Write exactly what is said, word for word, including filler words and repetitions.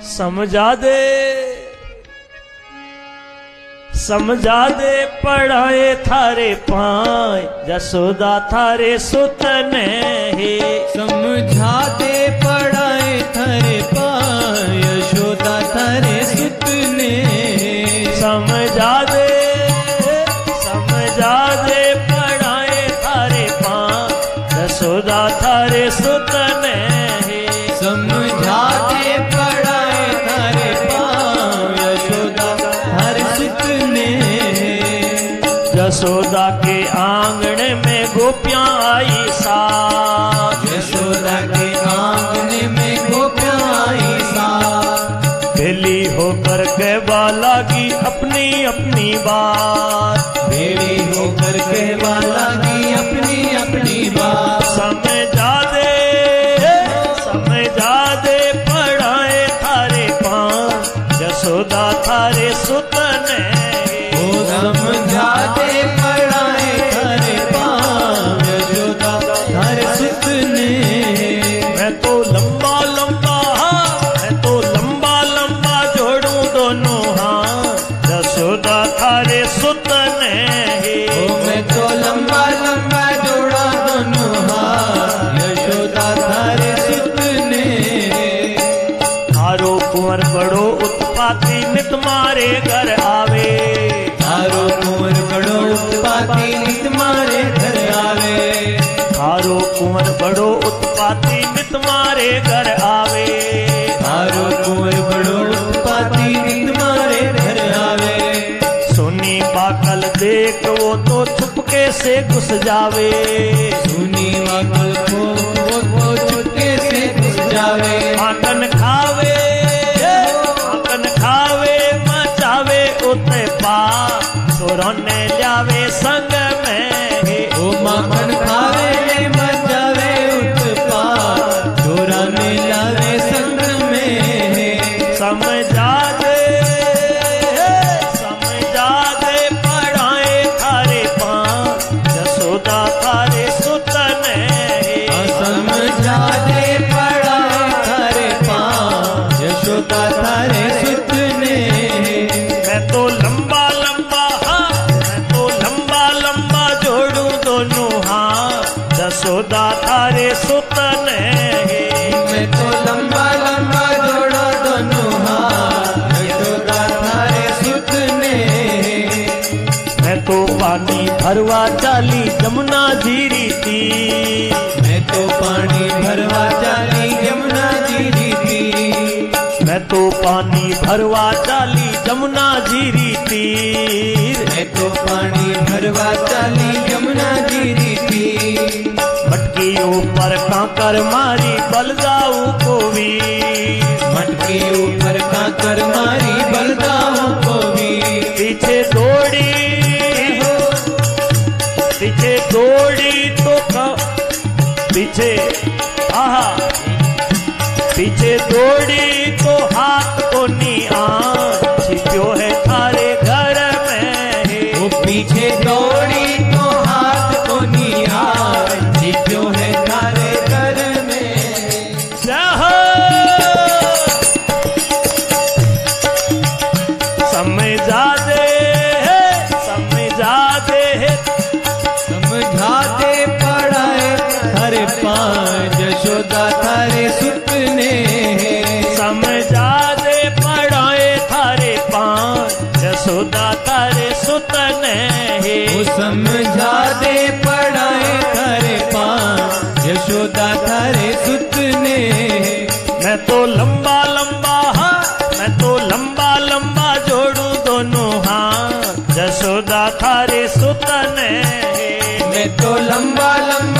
समझा दे समझा दे पढ़ाए थारे पाए जसोदा थारे सुतने हे। समझा दे पढ़ाए थारे पाए यशोदा थारे सुतने। समझा दे समझा दे पढ़ाए थारे पाए जसोदा थारे सुतने हे। समझा दे पढ़ाए थारे पाए यशोदा थारे सुतने। यशोदा के आंगन में गोपियां आई साथ। यशोदा के आंगन में गोपियां आई साथ। भेली होकर कहवा लगी अपनी अपनी बात। भेली होकर कहवा लगी अपनी अपनी बात। समझा दे समझा दे पढ़ाए थारे पांव यशोदा थारे सुतने। ओ समझा दे पढ़ाए थारे पांव यशोदा थारे सुतने। मैं तो लंबा लंबा मैं तो लंबा लंबा जोड़ूं दोनों हाथ यशोदा थारे सुतने। ओ मैं तो लंबा लंबा जोड़ा दोनों हाथ यशोदा थारे सुतने। थारो कुंवर बड़ो उत्पाती नित मारे घर आवे। थारो कुंवर बड़ो उत्पाती नित मारे घर आवे। थारो कुंवर बड़ो उत्पाती नित मारे घर आवे। थारो कुंवर बड़ो उत्पाती नित मारे घर आवे। सोनी बाकल देख वो तो छुपके से घुस जावे। सुनी वाकल को वो तो चुपके से घुस जावे। आंगन खावे आंगन खावे मचावे उते पा सोरने जावे संग में। ओ माखन खावे ले मचावे उत्पात चोरा में लावे संग में। समझा दे समझा दे पढ़ाए थारे पांव यशोदा थारे सुतने। समझा दे पढ़ाए थारे पांव यशोदा थारे सुतने। मैं तो लंबा लंबा हाँ मैं तो लंबा लंबा जोड़ूं दोनों हाथ यशोदा थारे सुतने। मैं तो लंबा लंबा जोड़ा दोनों हाथ यशोदा थारे सुतने। मैं तो पानी भरवा चाली जमुना जीरी थी। मैं तो पानी भरवा चाली यमुना जीरी थी। मैं तो पानी भरवा चाली जमुना जीरी तीर। मैं तो पानी भरवा चाली यमुना जीरी थी। मटकी ऊपर कांकर मारी बलदाऊ को भी। मटकी ऊपर कांकर मारी बलदाऊ को भी। पीछे दौड़ी पीछे दौड़ी तो का पीछे आहा पीछे दौड़ी तो हाथ को निया छिप्यो है थारे घर में। वो पीछे दौड़ी तो हाथ को निया छिप्यो है थारे घर में। समझा दे समझा दे समझा दे पढ़ाए थारे पांव यशोदा थारे सुतने। समझा दे पढ़ाए थारे पांव यशोदा थारे सुतने। वो समझा दे पढ़ाए थारे पांव यशोदा थारे सुतने। मैं तो लंबा लंबा हाँ मैं तो लंबा लंबा जोड़ूं दोनों हाथ यशोदा थारे सुतने। मैं तो लंबा लंबा